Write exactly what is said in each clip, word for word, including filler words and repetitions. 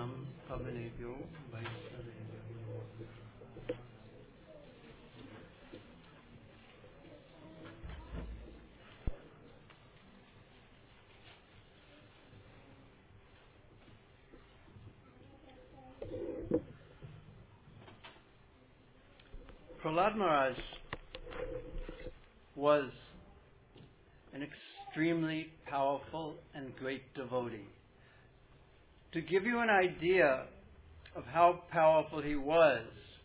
Sharanam Pavanebhyo Vaishnavebhyo. Prahlad Maharaj was an extremely powerful and great devotee. To give you an idea of how powerful he was,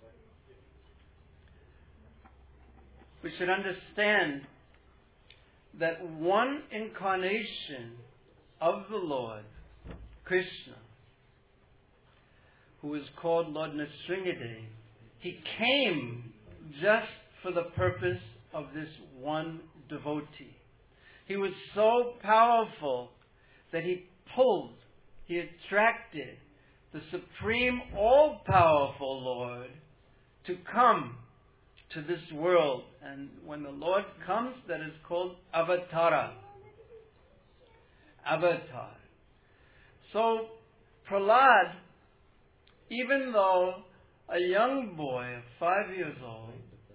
we should understand that one incarnation of the Lord, Krishna, who is called Lord Nrsingadev, he came just for the purpose of this one devotee. He was so powerful that he pulled, he attracted the supreme, all-powerful Lord to come to this world. And when the Lord comes, that is called Avatara. Avatar. So, Prahlad, even though a young boy of five years old,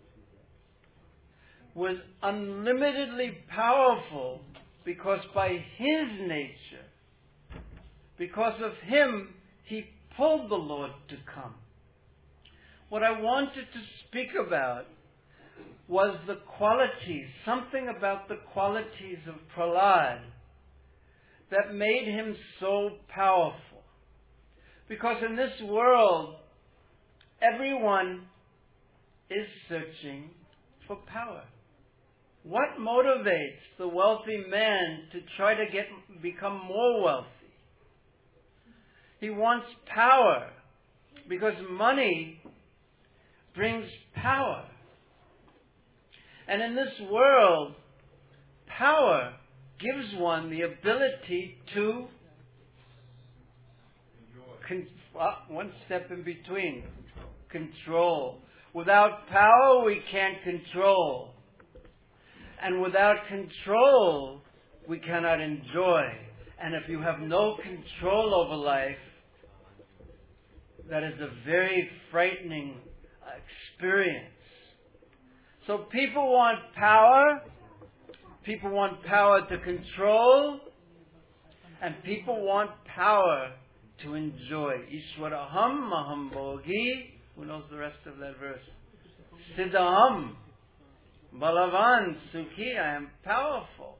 was unlimitedly powerful because by his nature, because of him, he pulled the Lord to come. What I wanted to speak about was the qualities, something about the qualities of Prahlad that made him so powerful. Because in this world, everyone is searching for power. What motivates the wealthy man to try to get become more wealthy? He wants power because money brings power. And in this world, power gives one the ability to con- uh, one step in between. Control. Without power, we can't control. And without control, we cannot enjoy. And if you have no control over life, that is a very frightening experience. So people want power, people want power to control, and people want power to enjoy. Ishwaraham maham bhogi. Who knows the rest of that verse? Siddhaham balavan sukhi. I am powerful.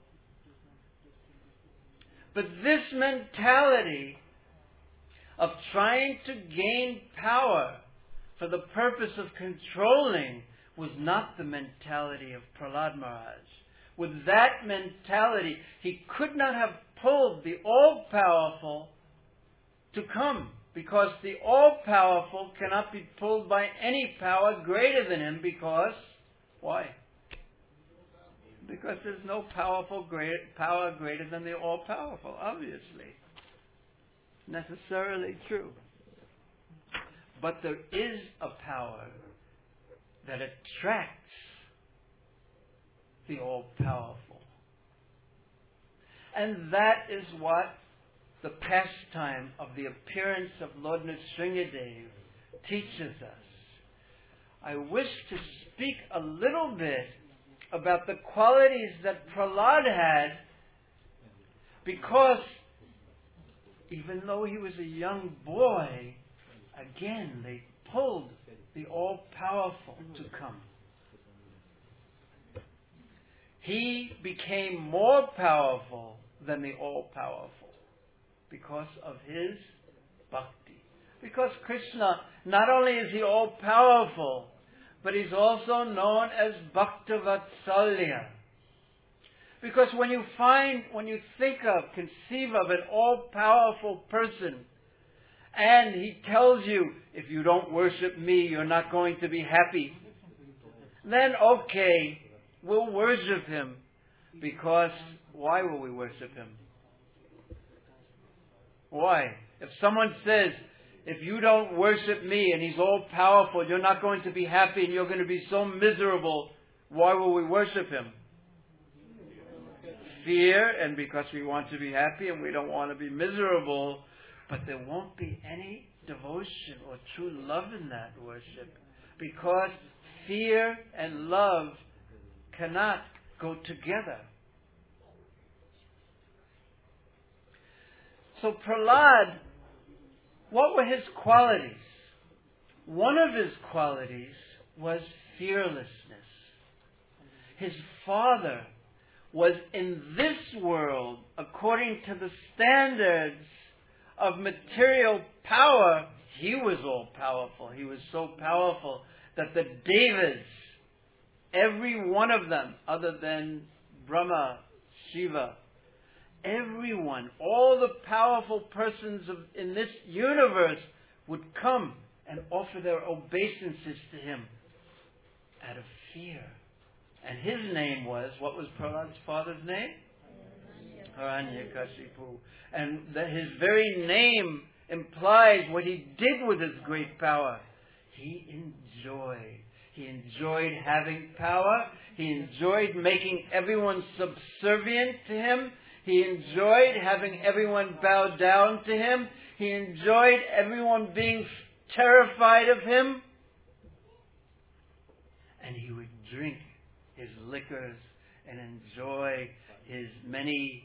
But this mentality of trying to gain power for the purpose of controlling was not the mentality of Prahlad Maharaj. With that mentality, he could not have pulled the all-powerful to come, because the all-powerful cannot be pulled by any power greater than him, because, why? Because there's no powerful great, power greater than the all-powerful, obviously. Necessarily true. But there is a power that attracts the all-powerful. And that is what the pastime of the appearance of Lord Nrsingadev teaches us. I wish to speak a little bit about the qualities that Prahlad had, because even though he was a young boy, again, they pulled the all-powerful to come. He became more powerful than the all-powerful because of his bhakti. Because Krishna, not only is he all-powerful, but he's also known as Bhaktavatsalya. Because when you find, when you think of, conceive of an all-powerful person, and he tells you, if you don't worship me, you're not going to be happy, then okay, we'll worship him. Because, why will we worship him? Why? If someone says, if you don't worship me and he's all powerful, you're not going to be happy and you're going to be so miserable, why will we worship him? Fear, and because we want to be happy and we don't want to be miserable. But there won't be any devotion or true love in that worship, because fear and love cannot go together. So Prahlad, what were his qualities? One of his qualities was fearlessness. His father was in this world, according to the standards of material power, he was all powerful. He was so powerful that the Devas, every one of them, other than Brahma, Shiva, everyone, all the powerful persons of, in this universe would come and offer their obeisances to him out of fear. And his name was, what was Prahlad's father's name? Hiranyakashipu. And that his very name implies what he did with his great power. He enjoyed. He enjoyed having power. He enjoyed making everyone subservient to him. He enjoyed having everyone bow down to him. He enjoyed everyone being terrified of him. And he would drink his liquors and enjoy his many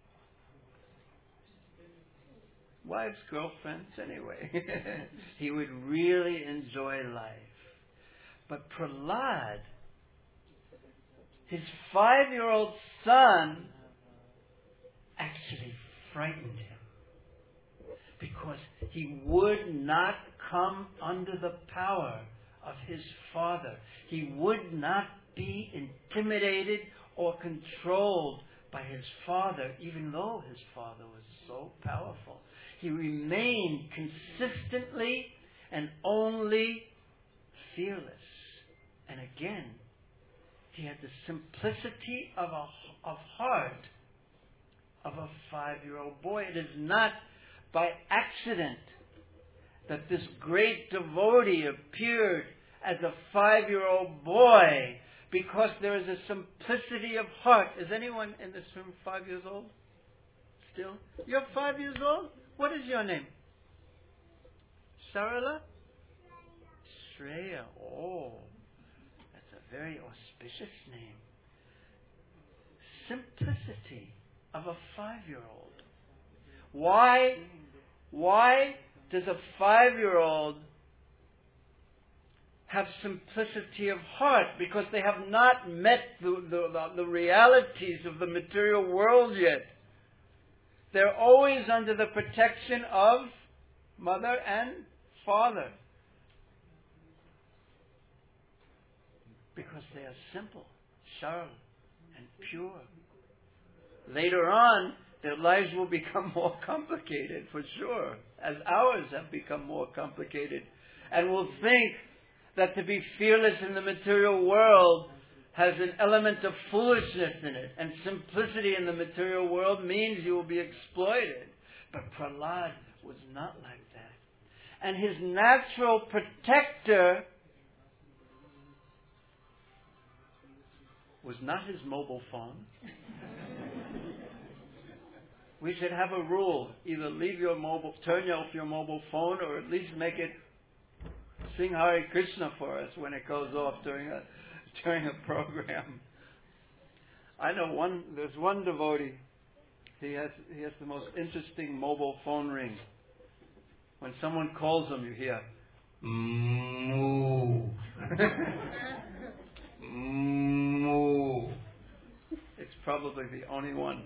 wives, girlfriends, anyway. He would really enjoy life. But Prahlad, his five-year-old son, actually frightened him, because he would not come under the power of his father. He would not be intimidated or controlled by his father, even though his father was so powerful. He remained consistently and only fearless. And again, he had the simplicity of a of heart of a five-year-old boy. It is not by accident that this great devotee appeared as a five-year-old boy, because there is a simplicity of heart. Is anyone in this room five years old? Still? You're five years old? What is your name? Sarala? Shreya. Oh, that's a very auspicious name. Simplicity of a five-year-old. Why? Why does a five-year-old have simplicity of heart? Because they have not met the, the, the, the realities of the material world yet. They're always under the protection of mother and father, because they are simple, sharp, and pure. Later on, their lives will become more complicated, for sure, as ours have become more complicated, and will think that to be fearless in the material world has an element of foolishness in it, and simplicity in the material world means you will be exploited. But Prahlad was not like that. And his natural protector was not his mobile phone. We should have a rule: either leave your mobile, turn off your mobile phone, or at least make it sing Hare Krishna for us when it goes off during a during a program. I know one. There's one devotee. He has he has the most interesting mobile phone ring. When someone calls him, you hear moo. Moo. It's probably the only one.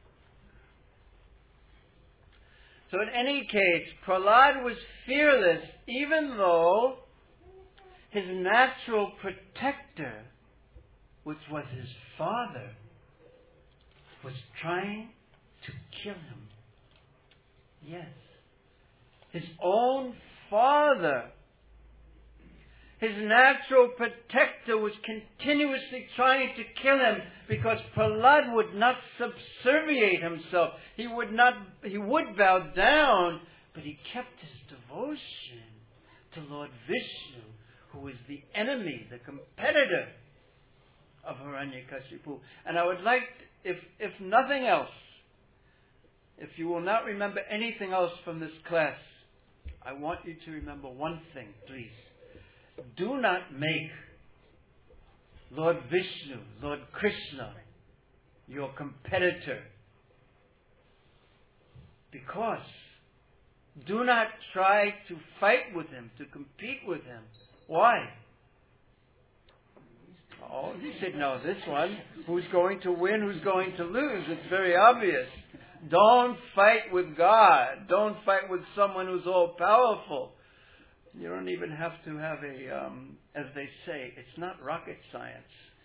So in any case, Prahlad was fearless, even though his natural protector, which was his father, was trying to kill him. Yes. His own father. His natural protector was continuously trying to kill him, because Prahlad would not subserviate himself. He would not, he would bow down, but he kept his devotion to Lord Vishnu, who is the enemy, the competitor of Hiranyakashipu. And I would like, if if nothing else, if you will not remember anything else from this class, I want you to remember one thing, please. Do not make Lord Vishnu, Lord Krishna, your competitor. Because do not try to fight with him, to compete with him. Why? Oh, he said, no, this one. Who's going to win, who's going to lose? It's very obvious. Don't fight with God. Don't fight with someone who's all powerful. You don't even have to have a, um, as they say, it's not rocket science.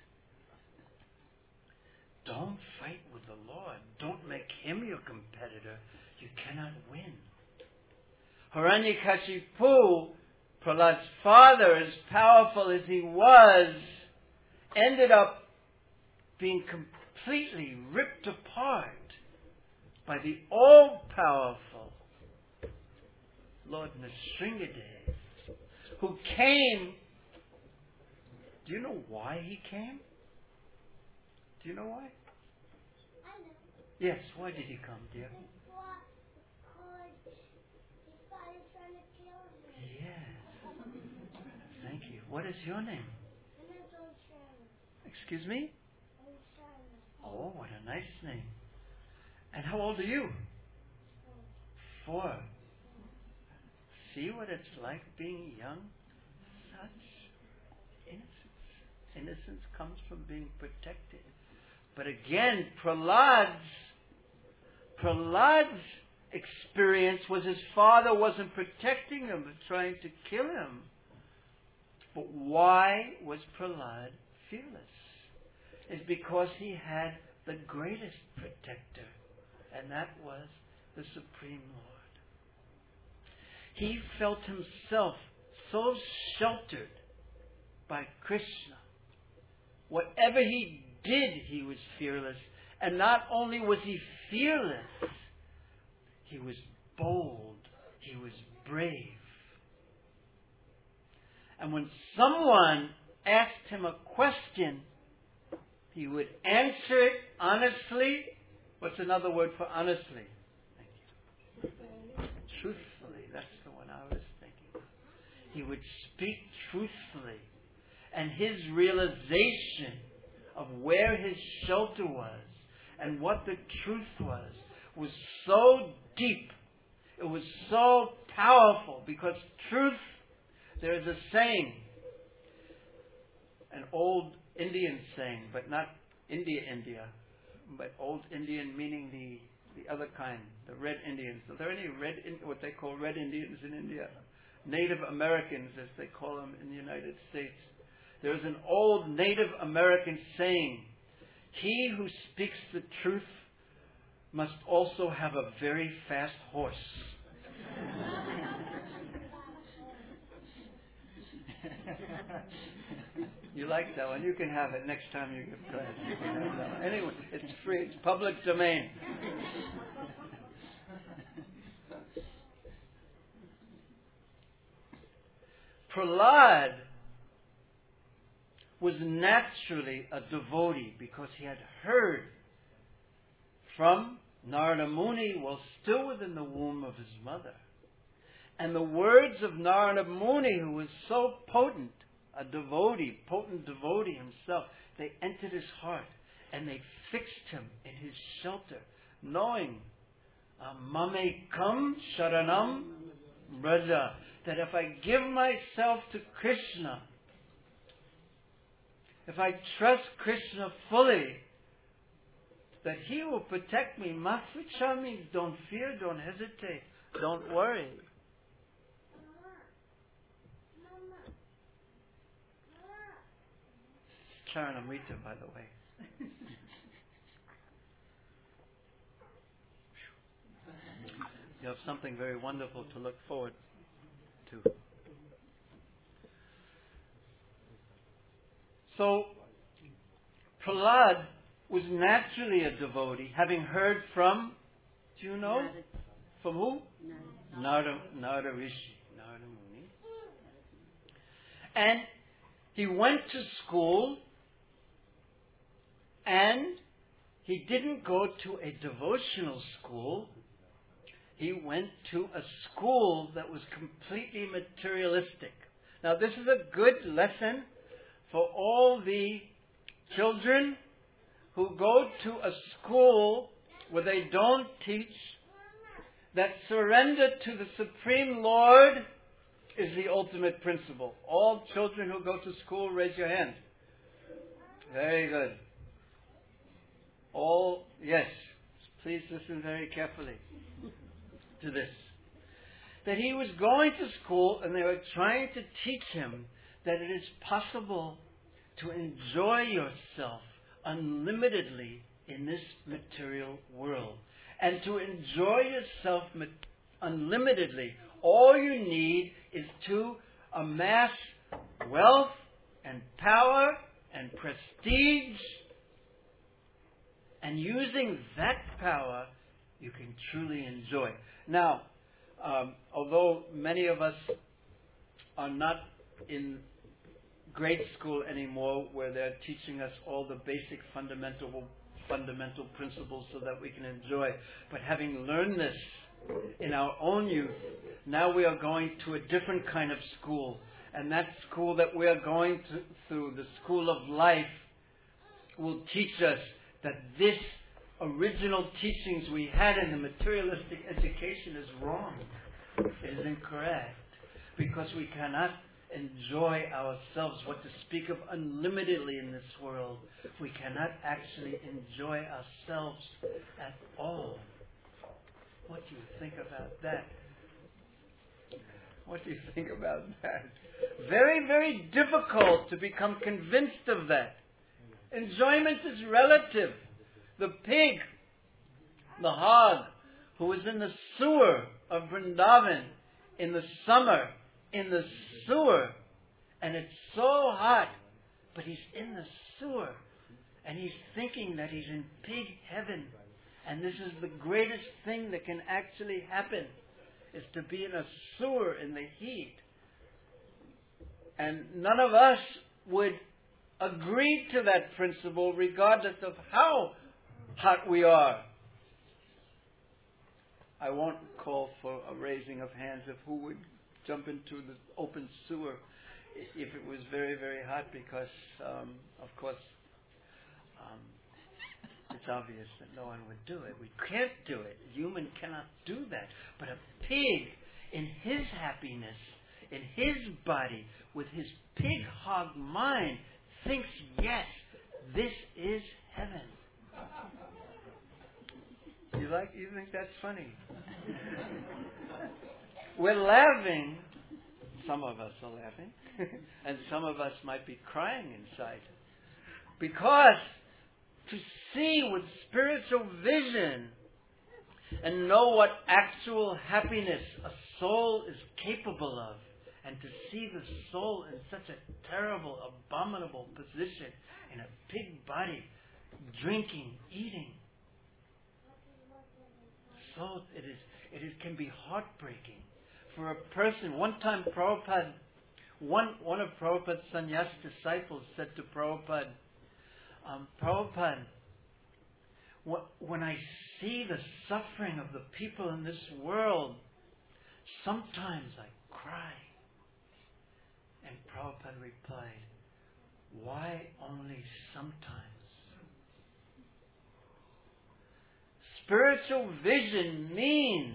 Don't fight with the Lord. Don't make him your competitor. You cannot win. Hiranyakashipu, Prahlad's father, as powerful as he was, ended up being completely ripped apart by the all-powerful Lord Nrsingadev, who came. Do you know why he came? Do you know why? I know. Yes, why did he come, dear? Because his father's trying to kill him. Yes. Thank you. What is your name? And it's on China. Excuse me? On China. Oh, what a nice name. And how old are you? Four. See what it's like being young? Such innocence. Innocence comes from being protected. But again, Prahlad's, Prahlad's experience was his father wasn't protecting him, but trying to kill him. But why was Prahlad fearless? It's because he had the greatest protector, and that was the Supreme Lord. He felt himself so sheltered by Krishna. Whatever he did, he was fearless. And not only was he fearless, he was bold. He was brave. And when someone asked him a question, he would answer it honestly. What's another word for honestly? Thank you. Truthfully. That's the one I was thinking of. He would speak truthfully. And his realization of where his shelter was and what the truth was was so deep. It was so powerful because truth, there is a saying, an old Indian saying, but not India, India, but old Indian meaning the, the other kind, the red Indians. Are there any red, what they call red Indians in India? Native Americans, as they call them in the United States. There is an old Native American saying, he who speaks the truth must also have a very fast horse. You like that one? You can have it next time you give class. You can have that one. Anyway, it's free. It's public domain. Prahlad was naturally a devotee because he had heard from Narada Muni while still within the womb of his mother. And the words of Narada Muni, who was so potent, a devotee, potent devotee himself, they entered his heart and they fixed him in his shelter, knowing, Mamekam Sharanam Braja, that if I give myself to Krishna, if I trust Krishna fully, that he will protect me. Maficha means don't fear, don't hesitate, don't worry. Charanamrita, by the way. You have something very wonderful to look forward to. So, Prahlad was naturally a devotee, having heard from, do you know? Narada. From who? Narada. Narada, Narada Rishi, Narada Muni. And he went to school, and he didn't go to a devotional school. he went to a school that was completely materialistic. Now, this is a good lesson for all the children who go to a school where they don't teach that surrender to the Supreme Lord is the ultimate principle. All children who go to school, raise your hand. Very good. All, yes. Please listen very carefully to this. That he was going to school and they were trying to teach him that it is possible to enjoy yourself unlimitedly in this material world. And to enjoy yourself unlimitedly, all you need is to amass wealth and power and prestige. And using that power, you can truly enjoy. Now, um, although many of us are not in grade school anymore, where they're teaching us all the basic fundamental fundamental principles so that we can enjoy, but having learned this in our own youth, now we are going to a different kind of school. And that school that we are going to, through, the school of life, will teach us that this original teachings we had in the materialistic education is wrong. It is incorrect. Because we cannot enjoy ourselves, what to speak of unlimitedly in this world. We cannot actually enjoy ourselves at all. What do you think about that? What do you think about that? Very, very difficult to become convinced of that. Enjoyment is relative. The pig, the hog, who was in the sewer of Vrindavan in the summer, in the sewer, and it's so hot, but he's in the sewer, and he's thinking that he's in pig heaven, and this is the greatest thing that can actually happen, is to be in a sewer in the heat. And none of us would agree to that principle regardless of how hot we are. I won't call for a raising of hands of who would jump into the open sewer if it was very, very hot, because, um, of course, um, it's obvious that no one would do it. We can't do it. Human cannot do that. But a pig, in his happiness, in his body, with his pig hog mind, thinks, yes, this is heaven. You like? You think that's funny? We're laughing. Some of us are laughing. And some of us might be crying inside. Because to see with spiritual vision and know what actual happiness a soul is capable of, and to see the soul in such a terrible, abominable position in a pig body, drinking, eating, so it is. It is, can be heartbreaking for a person. One time, Prabhupada, one one of Prabhupada's sannyas disciples said to Prabhupada, um, Prabhupada, when I see the suffering of the people in this world, sometimes I cry. And Prabhupada replied, why only sometimes? Spiritual vision means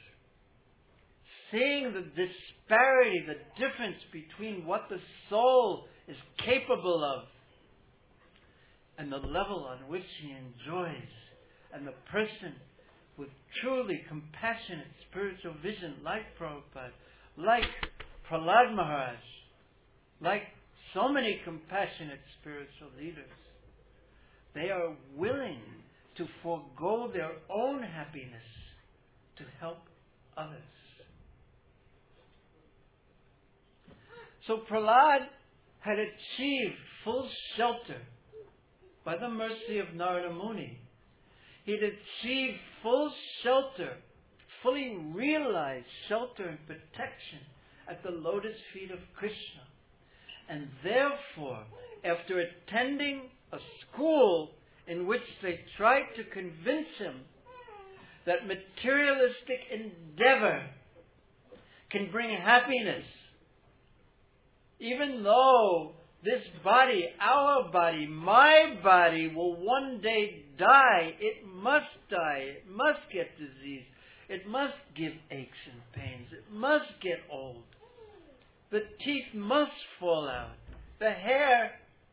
seeing the disparity, the difference between what the soul is capable of and the level on which he enjoys. And the person with truly compassionate spiritual vision, like Prabhupada, like Prahlad Maharaj, like so many compassionate spiritual leaders, they are willing to forego their own happiness to help others. So Prahlad had achieved full shelter by the mercy of Narada Muni. He'd achieved full shelter, fully realized shelter and protection at the lotus feet of Krishna. And therefore, after attending a school in which they tried to convince him that materialistic endeavor can bring happiness. Even though this body, our body, my body will one day die, it must die, it must get disease, it must give aches and pains, it must get old. The teeth must fall out. The hair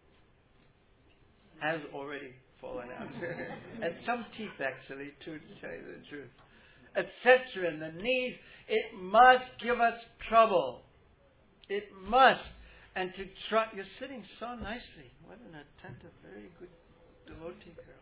has already fallen out. And some teeth actually, too, to tell you the truth. et cetera. And the knees, it must give us trouble. It must. And to try, you're sitting so nicely. What an attentive, very good devotee girl.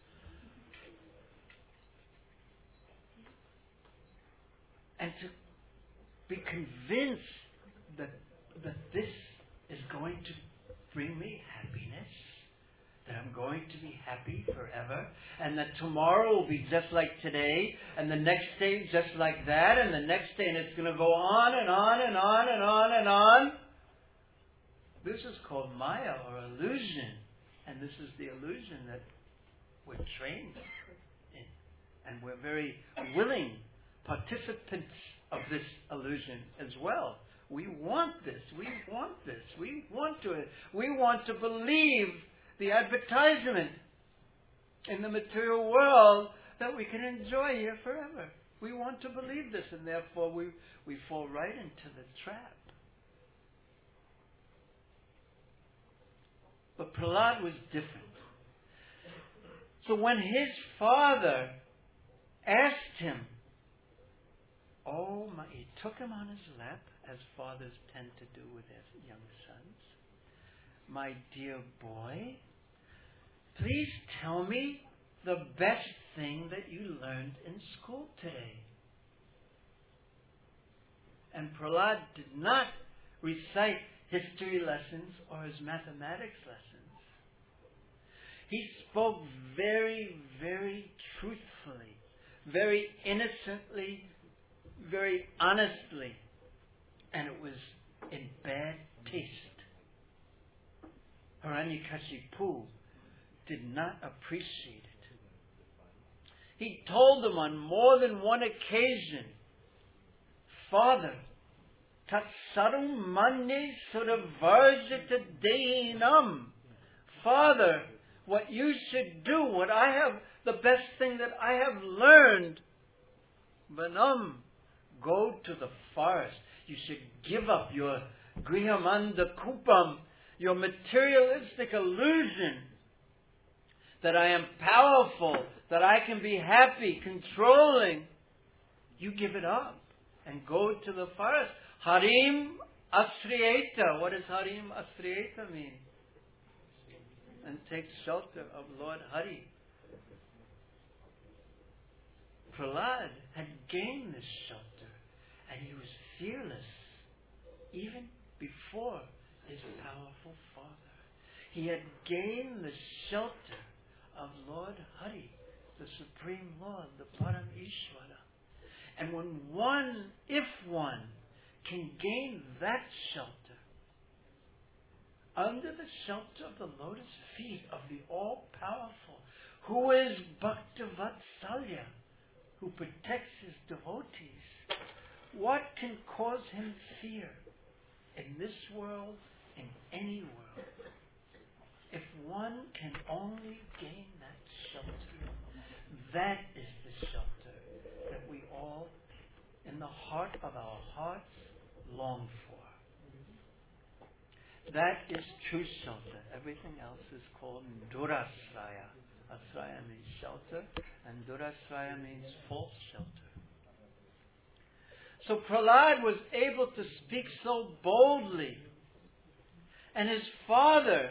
And to be convinced that that this is going to bring me happiness, that I'm going to be happy forever, and that tomorrow will be just like today, and the next day just like that, and the next day, and it's going to go on and on and on and on and on. This is called Maya, or illusion. And this is the illusion that we're trained in. And we're very willing participants of this illusion as well. We want this. We want this. We want to. We want to believe the advertisement in the material world that we can enjoy here forever. We want to believe this, and therefore we, we fall right into the trap. But Prahlad was different. So when his father asked him, oh my, he took him on his lap, as fathers tend to do with their young sons. My dear boy, please tell me the best thing that you learned in school today. And Prahlad did not recite history lessons or his mathematics lessons. He spoke very, very truthfully, very innocently, very honestly, and it was in bad taste. Hiranyakashipu did not appreciate it. He told them on more than one occasion, Father, Tatsarum manye suravarjita dehinam. Father, what you should do, what I have, the best thing that I have learned, Vanam, go to the forest. You should give up your grihamanda kupam, your materialistic illusion that I am powerful, that I can be happy, controlling. You give it up and go to the forest. Harim Asriyeta. What does Harim Asriyeta mean? And take shelter of Lord Hari. Prahlad had gained this shelter, and he was fearless even before his powerful father. He had gained the shelter of Lord Hari, the Supreme Lord, the Param Ishvara. And when one, if one, can gain that shelter, under the shelter of the lotus feet of the All-Powerful, who is Bhaktavatsalya, who protects his devotees, what can cause him fear in this world, in any world? If one can only gain that shelter, that is the shelter that we all, in the heart of our hearts, long for. That is true shelter. Everything else is called Durasraya. Asraya means shelter, and Durasraya means false shelter. So Prahlad was able to speak so boldly. And his father,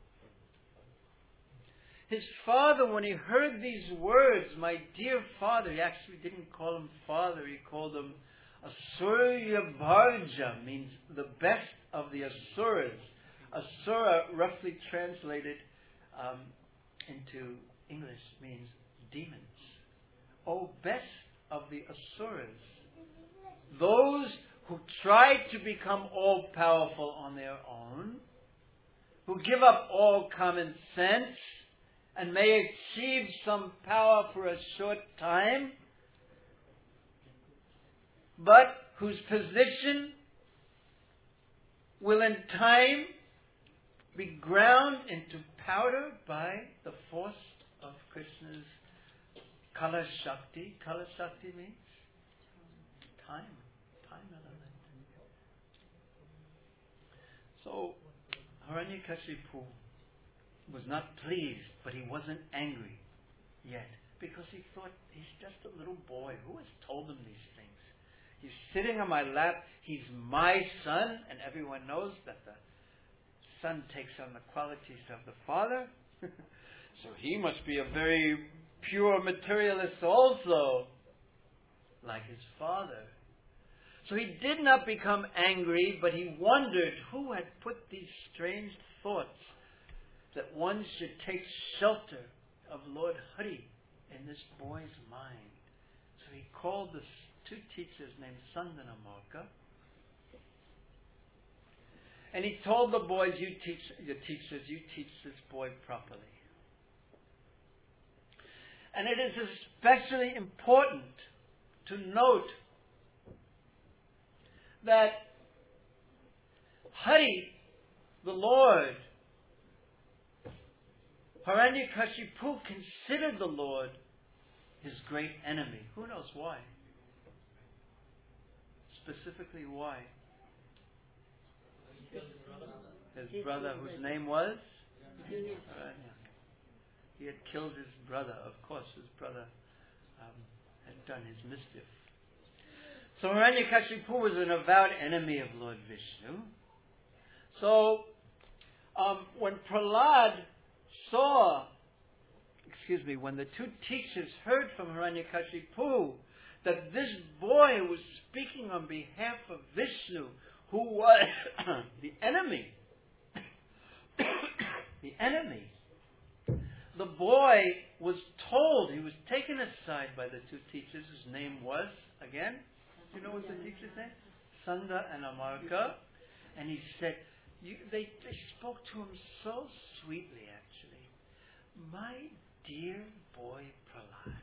his father, when he heard these words, my dear father, he actually didn't call him father, he called him Asurya Bharja, means the best of the Asuras. Asura, roughly translated um, into English, means demons. Oh, best of the Asuras. Those who try to become all-powerful on their own, who give up all common sense, and may achieve some power for a short time, but whose position will in time be ground into powder by the force of Krishna's Kala Shakti. Kala Shakti means time. Time element. So, Hiranyakashipu was not pleased, but he wasn't angry yet. Because he thought, he's just a little boy. Who has told him these things? He's sitting on my lap. He's my son. And everyone knows that the son takes on the qualities of the father. So he must be a very pure materialist also, like his father. So he did not become angry, but he wondered who had put these strange thoughts that one should take shelter of Lord Hari in this boy's mind. So he called the two teachers named Sandanamarka, and he told the boys, you teach, your teachers, you teach this boy properly. And it is especially important to note that Hari, the Lord, Hiranyakashipu considered the Lord his great enemy. Who knows why? Specifically why? His brother, whose name was? Hiranya. He had killed his brother. Of course, his brother um, had done his mischief. So Hiranyakashipu was an avowed enemy of Lord Vishnu. So um, when Prahlad saw, excuse me, when the two teachers heard from Hiranyakashipu that this boy was speaking on behalf of Vishnu, who was the enemy, the enemy, the boy was told, he was taken aside by the two teachers. His name was, again, do you know what the teacher's name? Sanda and Amarka. And he said, you, they, they spoke to him so sweetly, actually. My dear boy Prahlad,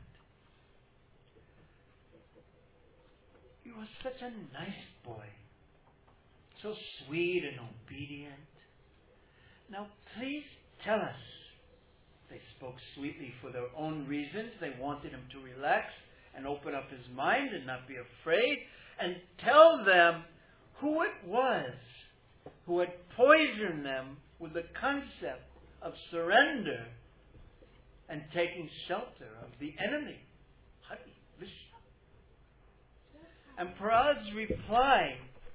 you are such a nice boy. So sweet and obedient. Now please tell us. They spoke sweetly for their own reasons. They wanted him to relax and open up his mind and not be afraid. And tell them who it was who had poisoned them with the concept of surrender and taking shelter of the enemy, Hari, Vishnu. And Prahlad's reply,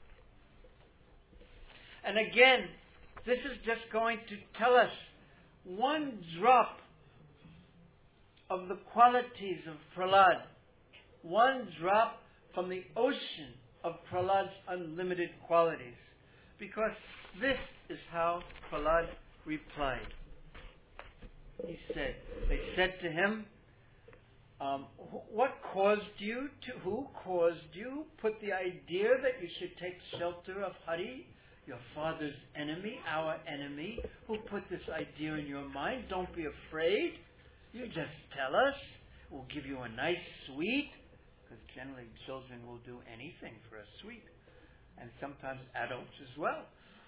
and again, this is just going to tell us one drop of the qualities of Prahlad, one drop from the ocean of Prahlad's unlimited qualities. Because this is how Prahlad replied. He said, they said to him, um, what caused you to, who caused you put the idea that you should take shelter of Hari, your father's enemy, our enemy? Who put this idea in your mind? Don't be afraid. You just tell us. We'll give you a nice sweet. Because generally children will do anything for a sweet. And sometimes adults as well.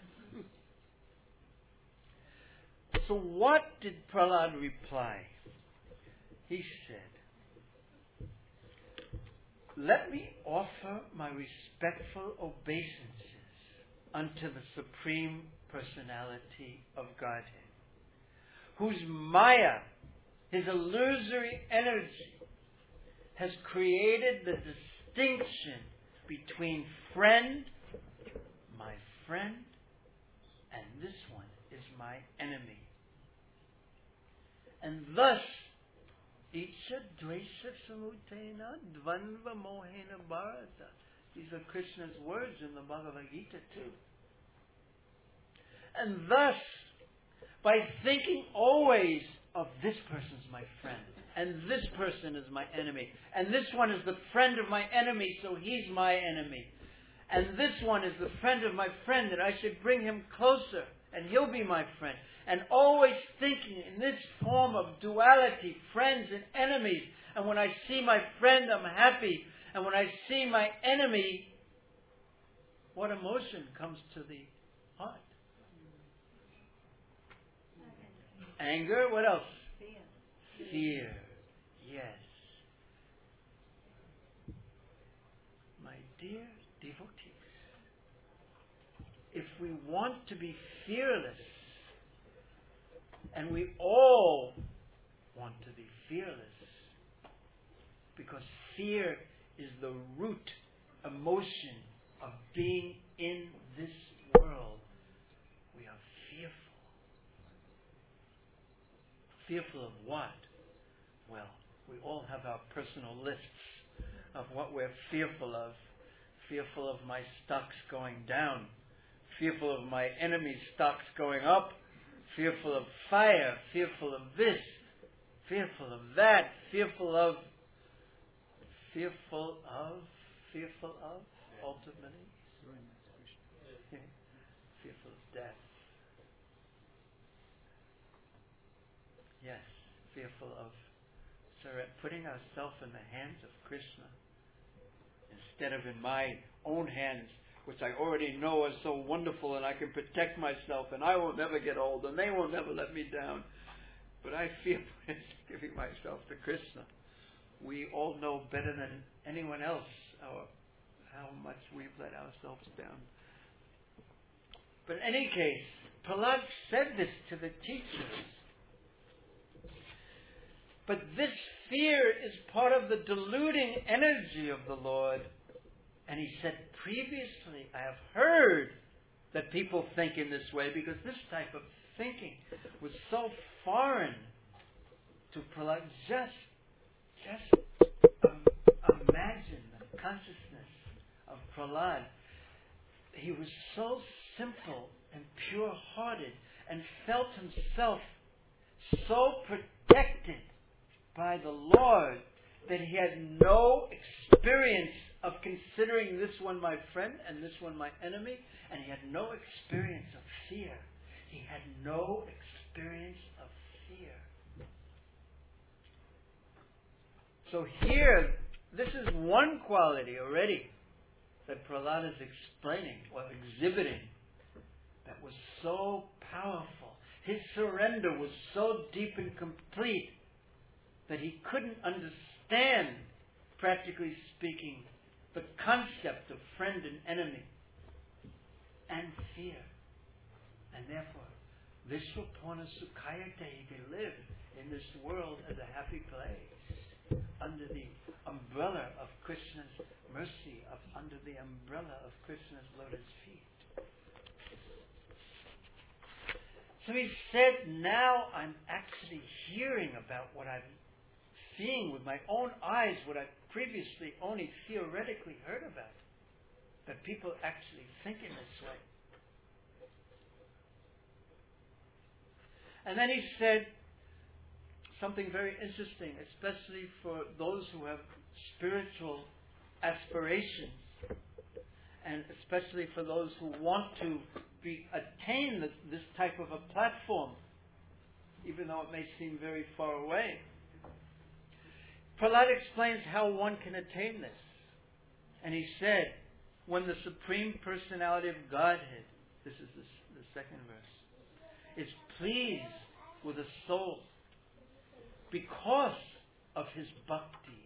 So what did Prahlad reply? He said, let me offer my respectful obeisances unto the Supreme Personality of Godhead, whose Maya, his illusory energy, has created the distinction between friend, my friend, and this one is my enemy. And thus, Icha Dvesha Samutena Dvanva Mohena Bharata. These are Krishna's words in the Bhagavad Gita too. And thus, by thinking always of this person's my friend, and this person is my enemy, and this one is the friend of my enemy, so he's my enemy, and this one is the friend of my friend, that I should bring him closer, and he'll be my friend. And always thinking in this form of duality, friends and enemies. And when I see my friend, I'm happy. And when I see my enemy, what emotion comes to the heart? Anger. What else? Fear. Fear. Yes. My dear devotees, if we want to be fearless, and we all want to be fearless, because fear is the root emotion of being in this world, we are fearful. Fearful of what? Well, we all have our personal lists of what we're fearful of. Fearful of my stocks going down. Fearful of my enemy's stocks going up. Fearful of fire. Fearful of this. Fearful of that. Fearful of... Fearful of... Fearful of... Ultimately. Fearful of death. Yes. Fearful of surre- putting ourselves in the hands of Krishna instead of in my own hands, which I already know are so wonderful and I can protect myself and I will never get old and they will never let me down. But I fear giving myself to Krishna. We all know better than anyone else our, how much we've let ourselves down. But in any case, Prahlad said this to the teachers. But this fear is part of the deluding energy of the Lord. And he said, previously I have heard that people think in this way, because this type of thinking was so foreign to Prahlad. Just, just um, imagine the consciousness of Prahlad. He was so simple and pure-hearted and felt himself so protected by the Lord that he had no experience of considering this one my friend and this one my enemy, and he had no experience of fear. He had no experience of fear. So here, this is one quality already that Prahlad is explaining or exhibiting that was so powerful. His surrender was so deep and complete that he couldn't understand, practically speaking, the concept of friend and enemy and fear. And therefore, Vishwapurna Sukhayate, he can live in this world as a happy place, under the umbrella of Krishna's mercy, of under the umbrella of Krishna's lotus feet. So he said, now I'm actually hearing about what I've seeing with my own eyes, what I previously only theoretically heard about, that people actually think in this way. And then he said something very interesting, especially for those who have spiritual aspirations, and especially for those who want to be attain this, this type of a platform, even though it may seem very far away. Prahlad explains how one can attain this. And he said, when the Supreme Personality of Godhead, this is the, the second verse, is pleased with a soul because of his bhakti,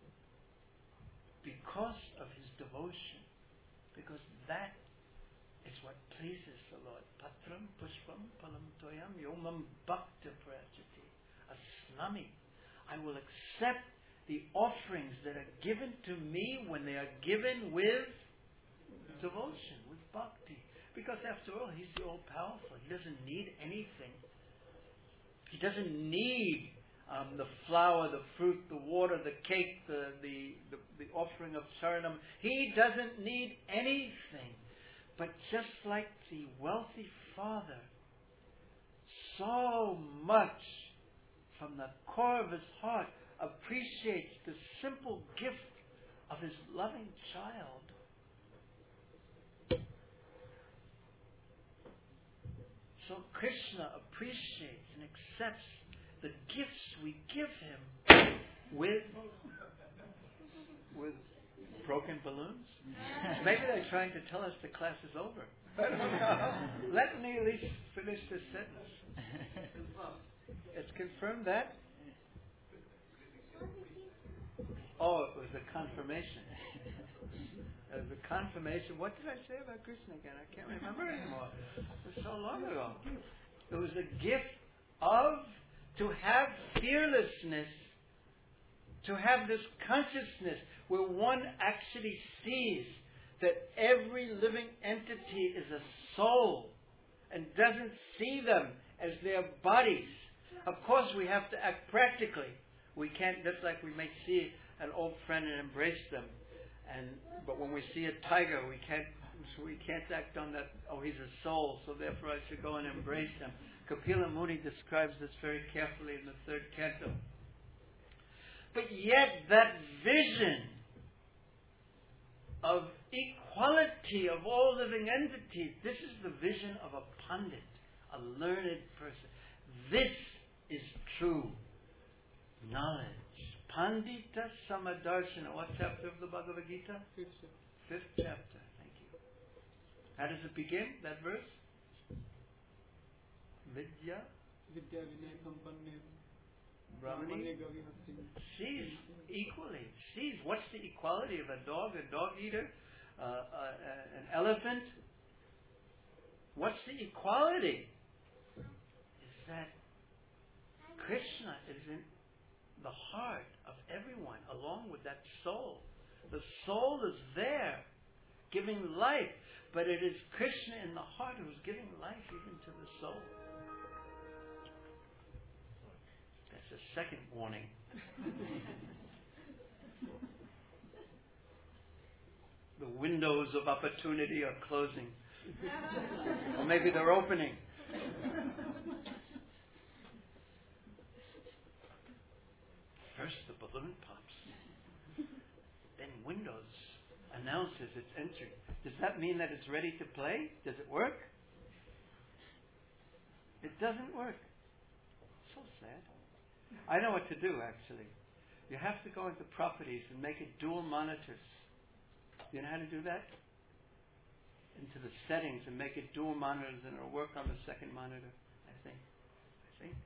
because of his devotion, because that is what pleases the Lord. Patram pushpam palam toyam yomam bhakta prajati. Aslami. I will accept the offerings that are given to me when they are given with devotion, with bhakti. Because after all, he's the all-powerful. He doesn't need anything. He doesn't need um, the flour, the fruit, the water, the cake, the, the, the, the offering of charanam. He doesn't need anything. But just like the wealthy father, so much from the core of his heart appreciates the simple gift of his loving child. So Krishna appreciates and accepts the gifts we give him with, with broken balloons? Maybe they're trying to tell us the class is over. I don't know. Let me at least finish this sentence. It's confirmed that? Oh, it was a confirmation. It was a confirmation. What did I say about Krishna again? I can't remember anymore. It was so long ago. It was a gift of, to have fearlessness, to have this consciousness where one actually sees that every living entity is a soul and doesn't see them as their bodies. Of course, we have to act practically. We can't, just like we may see an old friend and embrace them. And but when we see a tiger, we can't we can't act on that. Oh, he's a soul, so therefore I should go and embrace him. Kapila Muni describes this very carefully in the third canto. But yet, that vision of equality of all living entities, this is the vision of a pandit, a learned person. This is true knowledge. Pandita Samadarshana. What chapter of the Bhagavad Gita? Fifth. Fifth chapter. Thank you. How does it begin, that verse? Vidya Vidya Vinay Sampanne Brahmani sees equally. Sees. What's the equality of a dog, a dog eater, uh, uh, uh, an elephant? What's the equality? Is that Krishna is in the heart of everyone, along with that soul. The soul is there, giving life, but it is Krishna in the heart who's giving life even to the soul. That's the second warning. The windows of opportunity are closing. Or maybe they're opening. First the balloon pops. Then Windows announces its entry. Does that mean that it's ready to play? Does it work? It doesn't work. So sad. I know what to do, actually. You have to go into properties and make it dual monitors. You know how to do that? Into the settings and make it dual monitors, and it'll work on the second monitor, I think. I think.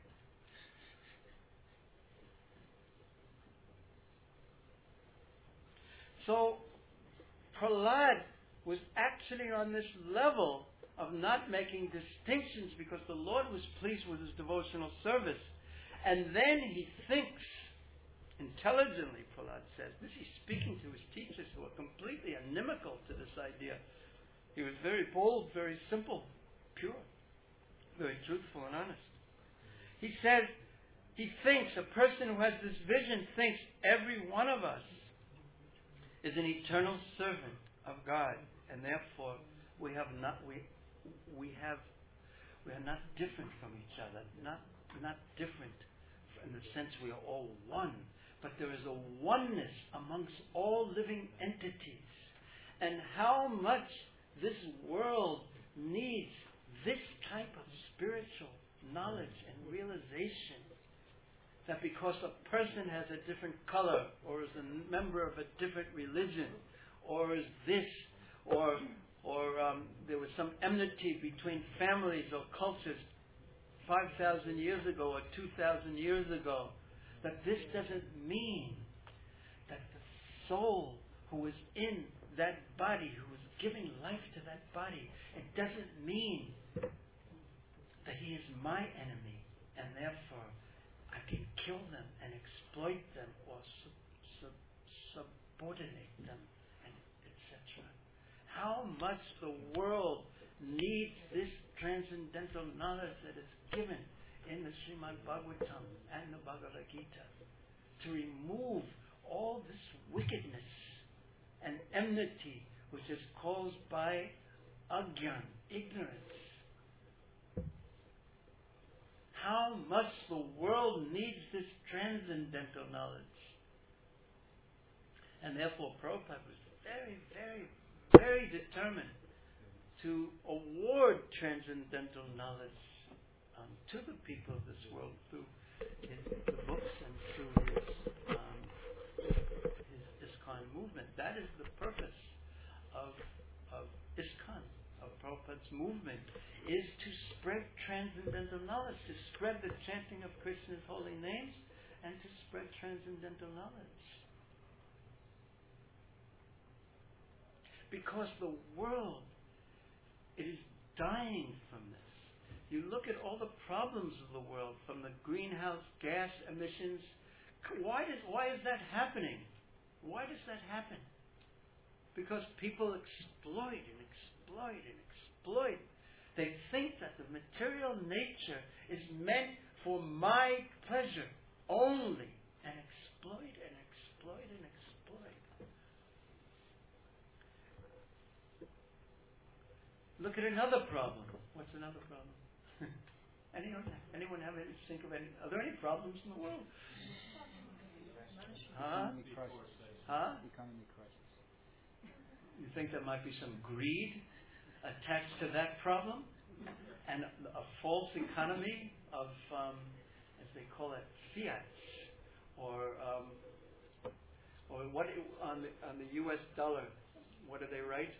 So, Prahlad was actually on this level of not making distinctions because the Lord was pleased with his devotional service. And then he thinks, intelligently, Prahlad says, this he's speaking to his teachers who are completely inimical to this idea. He was very bold, very simple, pure, very truthful and honest. He says, he thinks, a person who has this vision thinks every one of us is an eternal servant of God, and therefore we have not we we have we are not different from each other, not not different in the sense we are all one, but there is a oneness amongst all living entities, and how much this world needs this type of spiritual knowledge and realization. That because a person has a different color, or is a member of a different religion, or is this, or or um, there was some enmity between families or cultures five thousand years ago or two thousand years ago, that this doesn't mean that the soul who is in that body, who is giving life to that body, it doesn't mean that he is my enemy, and therefore I can kill them and exploit them or sub, sub, subordinate them, and et cetera. How much the world needs this transcendental knowledge that is given in the Srimad Bhagavatam and the Bhagavad Gita to remove all this wickedness and enmity which is caused by agyan, ignorance. How much the world needs this transcendental knowledge. And therefore Prabhupada was very, very, very determined to award transcendental knowledge um, to the people of this world through his, the books and through his, um, his ISKCON movement. That is the purpose of, of ISKCON, of Prabhupada's movement, is to spread transcendental knowledge, to spread the chanting of Krishna's holy names, and to spread transcendental knowledge. Because the world is dying from this. You look at all the problems of the world, from the greenhouse gas emissions. Why does why is that happening? Why does that happen? Because people exploit and exploit and exploit. They think that the material nature is meant for my pleasure only, and exploit and exploit and exploit. Look at another problem. What's another problem? anyone? Anyone have any? Think of any? Are there any problems in the world? Huh? Economic crisis. Huh? Economic crisis. You think there might be some greed attached to that problem, and a false economy of, um, as they call it, fiat, or um, or what on the on the U S dollar? What do they write?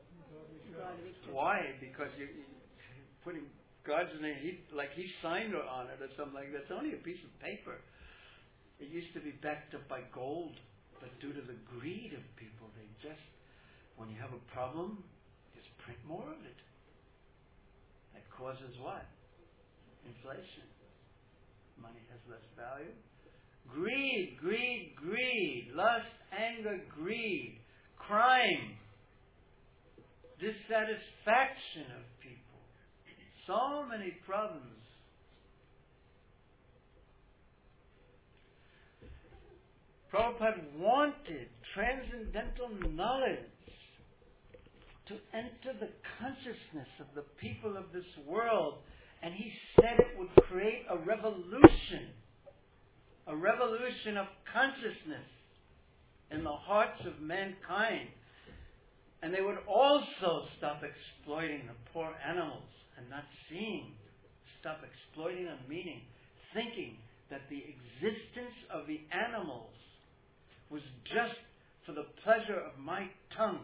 Why? Because you're putting God's name, he, like he signed on it or something like that. It's only a piece of paper. It used to be backed up by gold, but due to the greed of people, they just, when you have a problem, just print more of it. That causes what? Inflation. Money has less value. Greed, greed, greed. Lust, anger, greed. Crime. Dissatisfaction of people. So many problems. Prabhupada wanted transcendental knowledge to enter the consciousness of the people of this world, and he said it would create a revolution, a revolution of consciousness in the hearts of mankind. And they would also stop exploiting the poor animals and not seeing, stop exploiting on meaning, thinking that the existence of the animals was just for the pleasure of my tongue.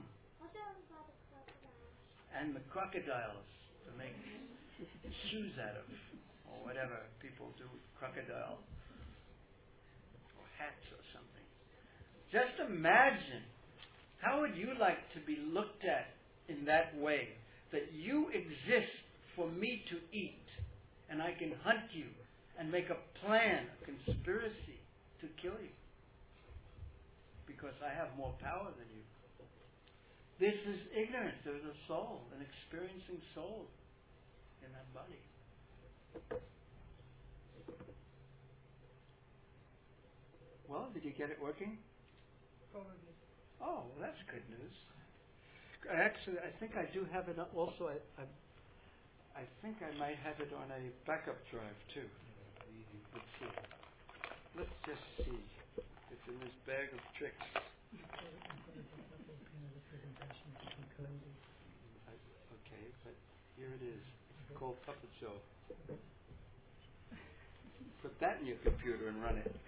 And the crocodiles to make shoes out of, or whatever people do with crocodile, or hats or something. Just imagine, how would you like to be looked at in that way? That you exist for me to eat, and I can hunt you and make a plan, a conspiracy to kill you, because I have more power than you. This is ignorance. There's a soul, an experiencing soul in that body. Well, did you get it working? Probably. Oh, well, that's good news. Actually, I think I do have it also. I, I, I think I might have it on a backup drive too. Let's see. Let's just see. It's in this bag of tricks. Okay, but here it is. It's called Puppet Show. Put that in your computer and run it.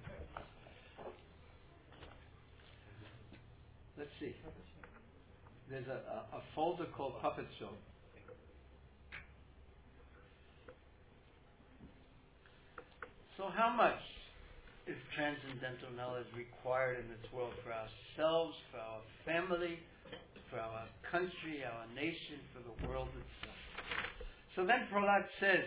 Let's see. There's a, a, a folder called Puppet Show. So how much is transcendental knowledge required in this world for ourselves, for our family, for our country, our nation, for the world itself? So then Prahlad says,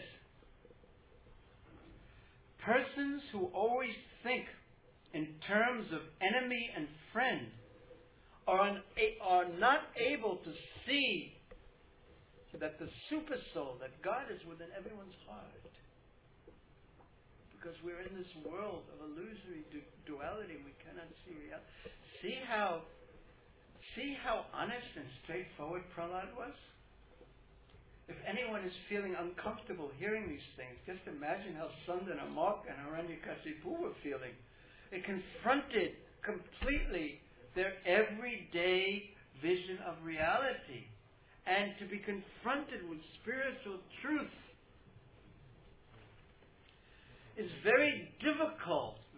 persons who always think in terms of enemy and friend are, un- are not able to see that the super soul, that God is within everyone's heart. Because we're in this world of illusory du- duality, we cannot see reality. See how, see how honest and straightforward Prahlad was? If anyone is feeling uncomfortable hearing these things, just imagine how Sundar Amok and Hiranyakashipu were feeling. It confronted completely their everyday vision of reality. And to be confronted with spiritual truth is very difficult,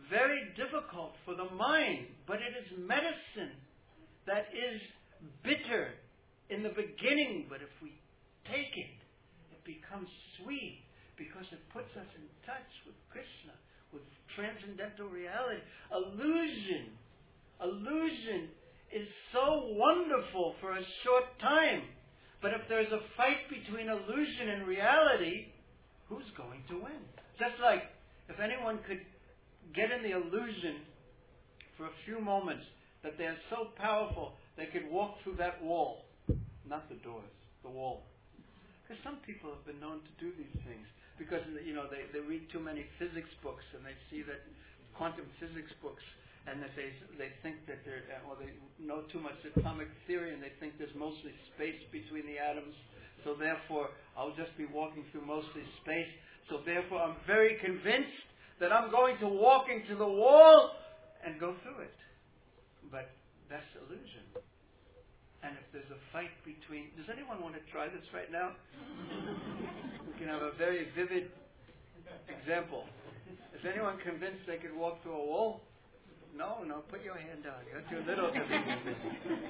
very difficult for the mind, but it is medicine that is bitter in the beginning, but if we take it, it becomes sweet because it puts us in touch with Krishna, with transcendental reality. Illusion, illusion is so wonderful for a short time, but if there's a fight between illusion and reality, who's going to win? Just like if anyone could get in the illusion for a few moments that they're so powerful they could walk through that wall, not the doors, the wall. Because some people have been known to do these things because, you know, they, they read too many physics books and they see that quantum physics books and that they they think that they're, or they know too much atomic theory and they think there's mostly space between the atoms. So therefore, I'll just be walking through mostly space. So therefore, I'm very convinced that I'm going to walk into the wall and go through it. But that's illusion. And if there's a fight between... Does anyone want to try this right now? We can have a very vivid example. Is anyone convinced they could walk through a wall? No, no, put your hand down. You're too little to be convinced.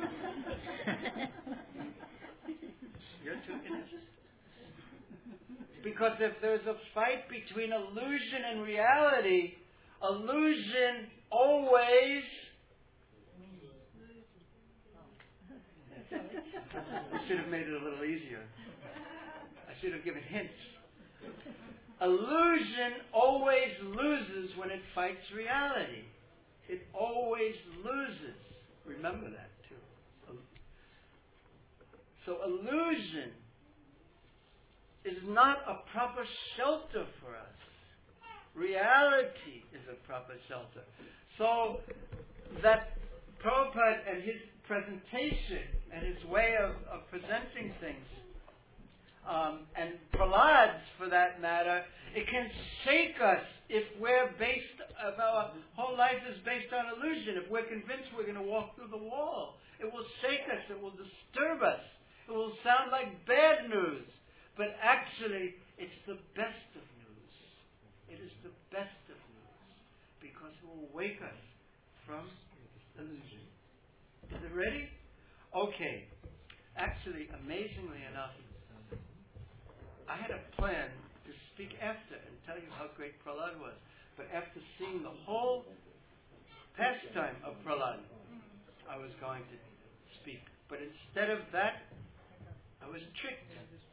You're too innocent. Because if there's a fight between illusion and reality, illusion always... I should have made it a little easier. I should have given hints. Illusion always loses when it fights reality. It always loses. Remember that too. So illusion is not a proper shelter for us. Reality is a proper shelter. So that Prabhupada and his presentation and his way of, of presenting things, um, and Prahlad's for that matter, it can shake us if we're based, if our whole life is based on illusion. If we're convinced we're going to walk through the wall, it will shake us, it will disturb us, it will sound like bad news. But actually, it's the best of news. It is the best of news because it will wake us from illusion. Is it ready? Okay. Actually, amazingly enough, I had a plan to speak after and tell you how great Prahlad was. But after seeing the whole pastime of Prahlad, I was going to speak. But instead of that, I was tricked.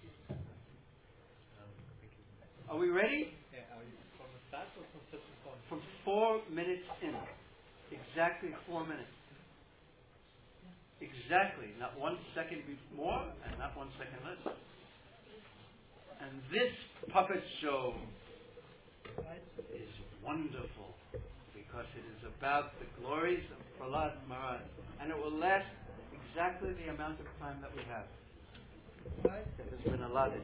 Are we ready? From the start or from just the point? From four minutes in. Exactly four minutes. Exactly. Not one second more and not one second less. And this puppet show is wonderful because it is about the glories of Prahlad Maharaj. And it will last exactly the amount of time that we have. It has been allotted.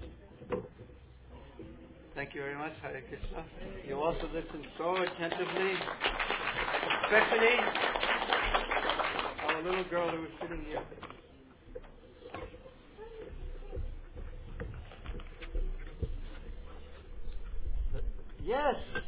Thank you very much, Hare Krishna. You also listened so attentively, especially our little girl who was sitting here. Yes.